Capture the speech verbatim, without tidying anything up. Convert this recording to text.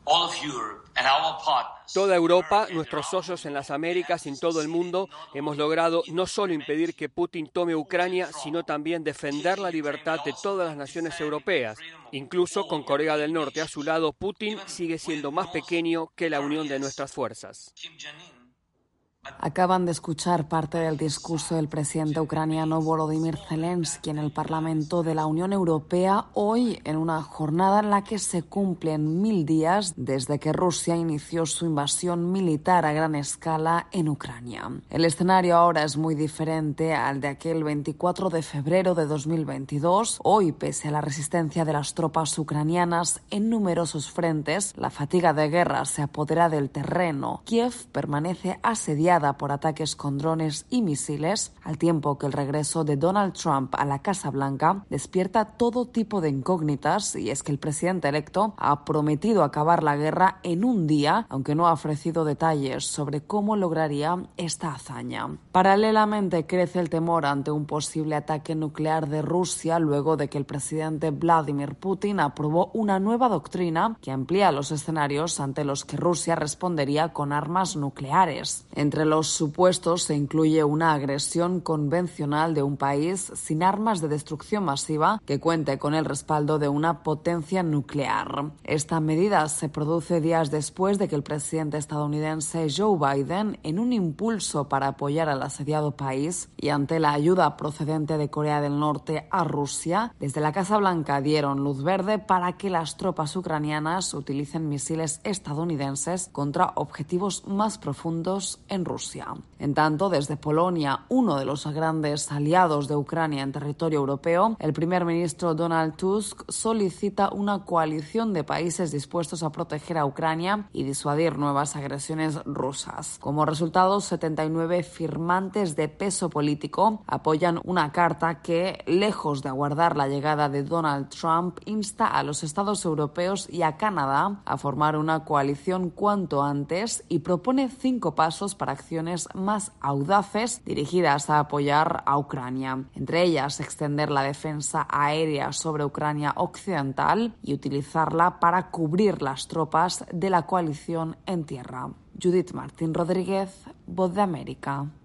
Toda Europa, nuestros socios en las Américas y en todo el mundo, hemos logrado no solo impedir que Putin tome Ucrania, sino también defender la libertad de todas las naciones europeas. Incluso con Corea del Norte a su lado, Putin sigue siendo más pequeño que la unión de nuestras fuerzas. Acaban de escuchar parte del discurso del presidente ucraniano Volodymyr Zelensky en el Parlamento de la Unión Europea hoy, en una jornada en la que se cumplen mil días desde que Rusia inició su invasión militar a gran escala en Ucrania. El escenario ahora es muy diferente al de aquel veinticuatro de febrero de dos mil veintidós. Hoy, pese a la resistencia de las tropas ucranianas en numerosos frentes, la fatiga de guerra se apodera del terreno. Kiev permanece asediada por ataques con drones y misiles, al tiempo que el regreso de Donald Trump a la Casa Blanca despierta todo tipo de incógnitas, y es que el presidente electo ha prometido acabar la guerra en un día, aunque no ha ofrecido detalles sobre cómo lograría esta hazaña. Paralelamente, crece el temor ante un posible ataque nuclear de Rusia luego de que el presidente Vladimir Putin aprobó una nueva doctrina que amplía los escenarios ante los que Rusia respondería con armas nucleares. Entre los supuestos se incluye una agresión convencional de un país sin armas de destrucción masiva que cuente con el respaldo de una potencia nuclear. Esta medida se produce días después de que el presidente estadounidense Joe Biden, en un impulso para apoyar al asediado país y ante la ayuda procedente de Corea del Norte a Rusia, desde la Casa Blanca dieron luz verde para que las tropas ucranianas utilicen misiles estadounidenses contra objetivos más profundos en Rusia. En tanto, desde Polonia, uno de los grandes aliados de Ucrania en territorio europeo, el primer ministro Donald Tusk solicita una coalición de países dispuestos a proteger a Ucrania y disuadir nuevas agresiones rusas. Como resultado, setenta y nueve firmantes de peso político apoyan una carta que, lejos de aguardar la llegada de Donald Trump, insta a los estados europeos y a Canadá a formar una coalición cuanto antes y propone cinco pasos para acciones más audaces dirigidas a apoyar a Ucrania. Entre ellas, extender la defensa aérea sobre Ucrania occidental y utilizarla para cubrir las tropas de la coalición en tierra. Judith Martín Rodríguez, Voz de América.